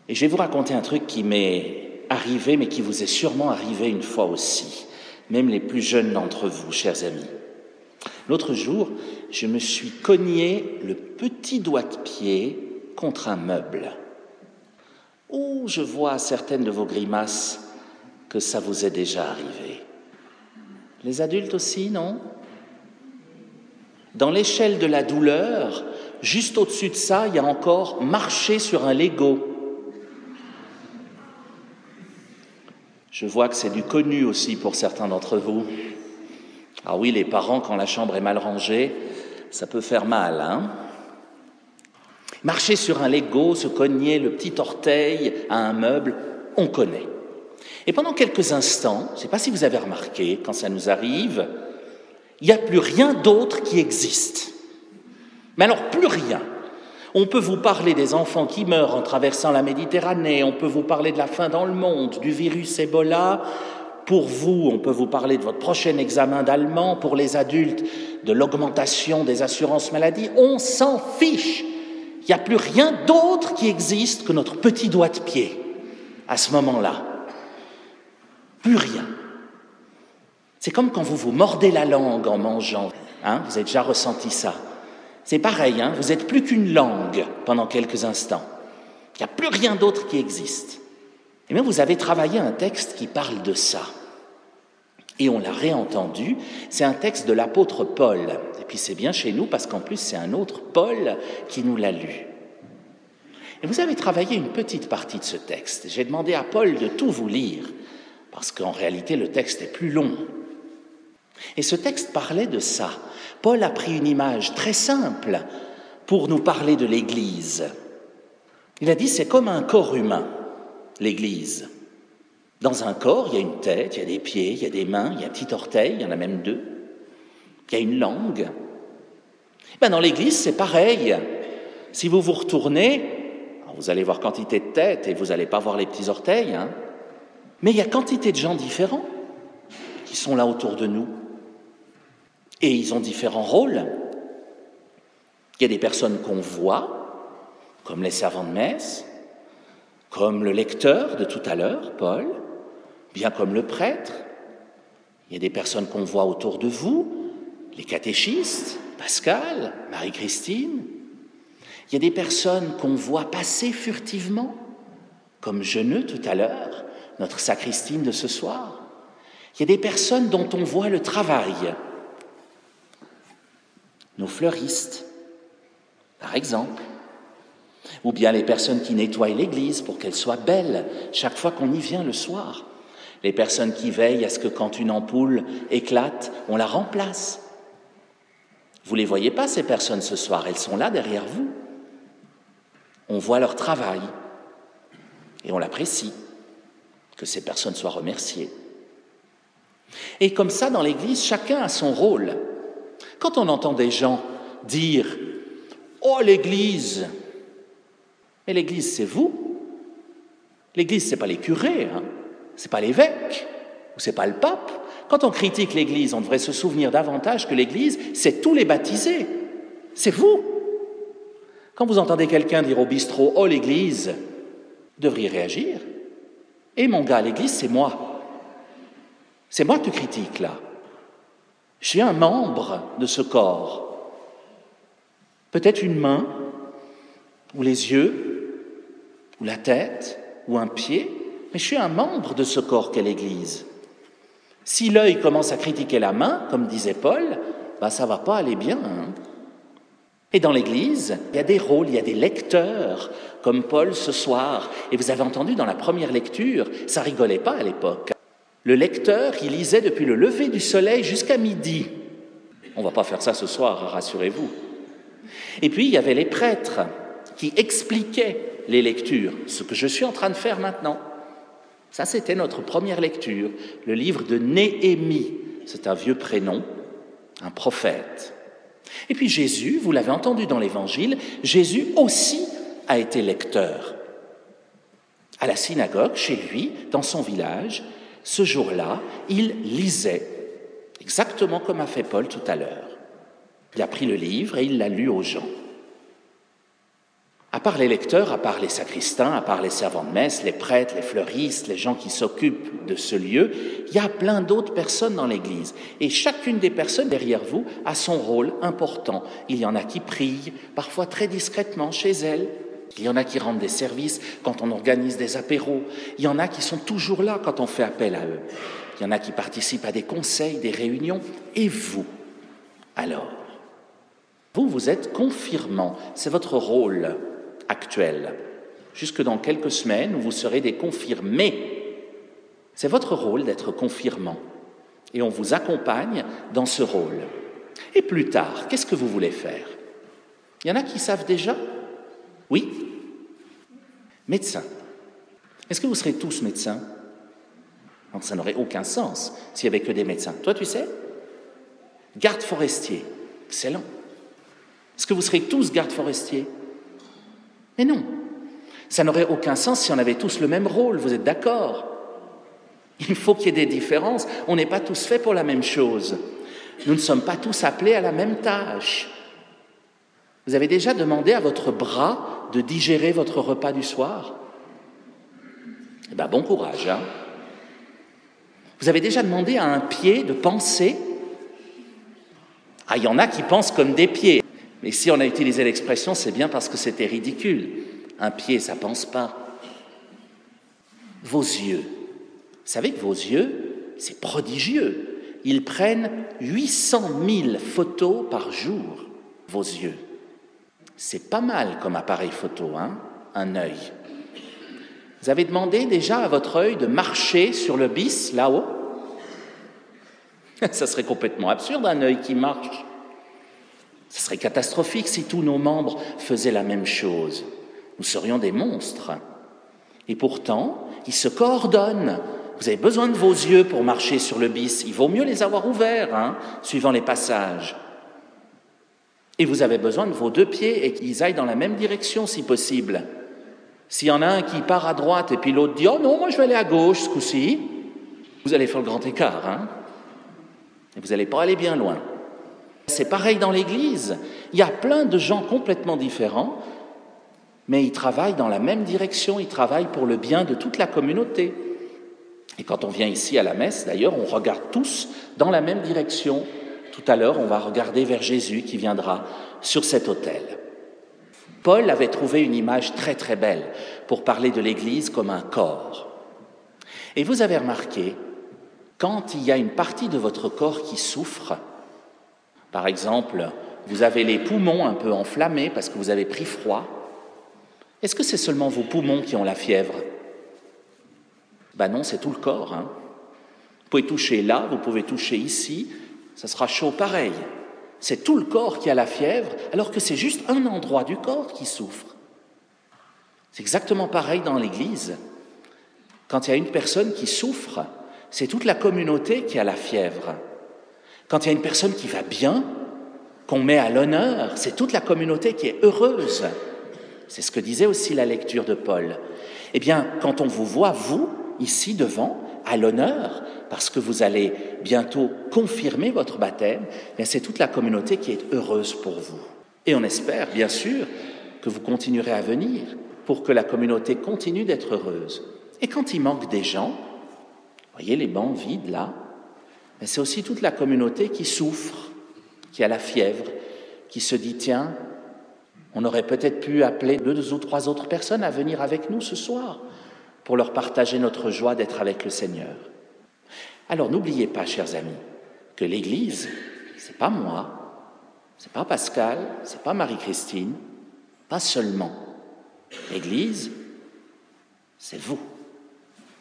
Et je vais vous raconter un truc qui m'est arrivé, mais qui vous est sûrement arrivé une fois aussi, même les plus jeunes d'entre vous, chers amis. L'autre jour, je me suis cogné le petit doigt de pied contre un meuble. Oh, je vois à certaines de vos grimaces que ça vous est déjà arrivé. Les adultes aussi, non ? Dans l'échelle de la douleur, juste au-dessus de ça, il y a encore marcher sur un Lego. Je vois que c'est du connu aussi pour certains d'entre vous. Ah oui, les parents, quand la chambre est mal rangée, ça peut faire mal, hein ? Marcher sur un Lego, se cogner le petit orteil à un meuble, on connaît. Et pendant quelques instants, je ne sais pas si vous avez remarqué, quand ça nous arrive, il n'y a plus rien d'autre qui existe. Mais alors, plus rien. On peut vous parler des enfants qui meurent en traversant la Méditerranée, on peut vous parler de la faim dans le monde, du virus Ebola. Pour vous, on peut vous parler de votre prochain examen d'allemand. Pour les adultes, de l'augmentation des assurances maladie. On s'en fiche. Il n'y a plus rien d'autre qui existe que notre petit doigt de pied à ce moment-là. Plus rien. C'est comme quand vous mordez la langue en mangeant. Hein, vous avez déjà ressenti ça. C'est pareil, hein, vous n'êtes plus qu'une langue pendant quelques instants. Il n'y a plus rien d'autre qui existe. Et bien, vous avez travaillé un texte qui parle de ça. Et on l'a réentendu, c'est un texte de l'apôtre Paul. Et puis c'est bien chez nous parce qu'en plus c'est un autre Paul qui nous l'a lu. Et vous avez travaillé une petite partie de ce texte. J'ai demandé à Paul de tout vous lire, parce qu'en réalité le texte est plus long. Et ce texte parlait de ça. Paul a pris une image très simple pour nous parler de l'Église. Il a dit c'est comme un corps humain, l'Église. Dans un corps, il y a une tête, il y a des pieds, il y a des mains, il y a un petit orteil, il y en a même 2. Il y a une langue. Ben dans l'Église, c'est pareil. Si vous vous retournez, vous allez voir quantité de têtes et vous n'allez pas voir les petits orteils. Hein. Mais il y a quantité de gens différents qui sont là autour de nous. Et ils ont différents rôles. Il y a des personnes qu'on voit, comme les servants de messe, comme le lecteur de tout à l'heure, Paul, bien comme le prêtre. Il y a des personnes qu'on voit autour de vous, les catéchistes, Pascal, Marie-Christine. Il y a des personnes qu'on voit passer furtivement, comme Jeuneux tout à l'heure, notre sacristine de ce soir. Il y a des personnes dont on voit le travail, nos fleuristes, par exemple. Ou bien les personnes qui nettoient l'église pour qu'elle soit belle chaque fois qu'on y vient le soir. Les personnes qui veillent à ce que quand une ampoule éclate, on la remplace. Vous ne les voyez pas, ces personnes, ce soir, elles sont là derrière vous. On voit leur travail et on l'apprécie, que ces personnes soient remerciées. Et comme ça, dans l'église, chacun a son rôle. Quand on entend des gens dire « Oh, l'église !» Mais l'église, c'est vous. L'église, c'est pas les curés, hein. C'est pas l'évêque, ou c'est pas le pape. Quand on critique l'église, on devrait se souvenir davantage que l'église, c'est tous les baptisés. C'est vous. Quand vous entendez quelqu'un dire au bistrot « Oh, l'église !» vous devriez réagir. « Eh, mon gars, l'église, c'est moi. C'est moi que tu critiques, là. Je suis un membre de ce corps. Peut-être une main, ou les yeux, ou la tête, ou un pied, mais je suis un membre de ce corps qu'est l'Église. Si l'œil commence à critiquer la main, comme disait Paul, ça ne va pas aller bien. Hein. Et dans l'Église, il y a des rôles, il y a des lecteurs, comme Paul ce soir. Et vous avez entendu dans la première lecture, ça rigolait pas à l'époque. Le lecteur, il lisait depuis le lever du soleil jusqu'à midi. On ne va pas faire ça ce soir, rassurez-vous. Et puis, il y avait les prêtres qui expliquaient les lectures, ce que je suis en train de faire maintenant. Ça, c'était notre première lecture, le livre de Néhémie. C'est un vieux prénom, un prophète. Et puis Jésus, vous l'avez entendu dans l'Évangile, Jésus aussi a été lecteur. À la synagogue, chez lui, dans son village, ce jour-là, il lisait, exactement comme a fait Paul tout à l'heure. Il a pris le livre et il l'a lu aux gens. À part les lecteurs, à part les sacristains, à part les servants de messe, les prêtres, les fleuristes, les gens qui s'occupent de ce lieu, il y a plein d'autres personnes dans l'Église. Et chacune des personnes derrière vous a son rôle important. Il y en a qui prient, parfois très discrètement chez elles. Il y en a qui rendent des services quand on organise des apéros. Il y en a qui sont toujours là quand on fait appel à eux. Il y en a qui participent à des conseils, des réunions. Et vous, alors? Vous êtes confirmants. C'est votre rôle actuel. Jusque dans quelques semaines, vous serez des confirmés. C'est votre rôle d'être confirmant. Et on vous accompagne dans ce rôle. Et plus tard, qu'est-ce que vous voulez faire? Il y en a qui savent déjà? Oui? Médecin. Est-ce que vous serez tous médecins? Donc ça n'aurait aucun sens s'il n'y avait que des médecins. Toi, tu sais? Garde forestier. Excellent. Est-ce que vous serez tous gardes forestiers? Mais non. Ça n'aurait aucun sens si on avait tous le même rôle, vous êtes d'accord? Il faut qu'il y ait des différences. On n'est pas tous faits pour la même chose. Nous ne sommes pas tous appelés à la même tâche. Vous avez déjà demandé à votre bras de digérer votre repas du soir? Eh bien, bon courage, hein? Vous avez déjà demandé à un pied de penser? Ah, il y en a qui pensent comme des pieds. Mais si on a utilisé l'expression, c'est bien parce que c'était ridicule. Un pied, ça pense pas. Vos yeux. Vous savez que vos yeux, c'est prodigieux. Ils prennent 800 000 photos par jour, vos yeux. C'est pas mal comme appareil photo, hein, un œil. Vous avez demandé déjà à votre œil de marcher sur le bis, là-haut? Ça serait complètement absurde, un œil qui marche. Ce serait catastrophique si tous nos membres faisaient la même chose. Nous serions des monstres. Et pourtant, ils se coordonnent. Vous avez besoin de vos yeux pour marcher sur le bis. Il vaut mieux les avoir ouverts, hein, suivant les passages. Et vous avez besoin de vos deux pieds et qu'ils aillent dans la même direction, si possible. S'il y en a un qui part à droite et puis l'autre dit « Oh non, moi je vais aller à gauche ce coup-ci », vous allez faire le grand écart, hein, et vous n'allez pas aller bien loin. C'est pareil dans l'Église. Il y a plein de gens complètement différents, mais ils travaillent dans la même direction, ils travaillent pour le bien de toute la communauté. Et quand on vient ici à la messe, d'ailleurs, on regarde tous dans la même direction. Tout à l'heure, on va regarder vers Jésus qui viendra sur cet autel. Paul avait trouvé une image très très belle pour parler de l'Église comme un corps. Et vous avez remarqué, quand il y a une partie de votre corps qui souffre, par exemple, vous avez les poumons un peu enflammés parce que vous avez pris froid, est-ce que c'est seulement vos poumons qui ont la fièvre? Ben non, c'est tout le corps, hein. Vous pouvez toucher là, vous pouvez toucher ici, ça sera chaud pareil. C'est tout le corps qui a la fièvre, alors que c'est juste un endroit du corps qui souffre. C'est exactement pareil dans l'Église. Quand il y a une personne qui souffre, c'est toute la communauté qui a la fièvre. Quand il y a une personne qui va bien, qu'on met à l'honneur, c'est toute la communauté qui est heureuse. C'est ce que disait aussi la lecture de Paul. Eh bien, quand on vous voit, vous, ici devant, à l'honneur, parce que vous allez bientôt confirmer votre baptême, bien c'est toute la communauté qui est heureuse pour vous. Et on espère, bien sûr, que vous continuerez à venir pour que la communauté continue d'être heureuse. Et quand il manque des gens, voyez les bancs vides là, bien c'est aussi toute la communauté qui souffre, qui a la fièvre, qui se dit « Tiens, on aurait peut-être pu appeler 2 ou 3 autres personnes à venir avec nous ce soir pour leur partager notre joie d'être avec le Seigneur. » Alors n'oubliez pas, chers amis, que l'Église, c'est pas moi, c'est pas Pascal, c'est pas Marie-Christine, pas seulement. L'Église, c'est vous.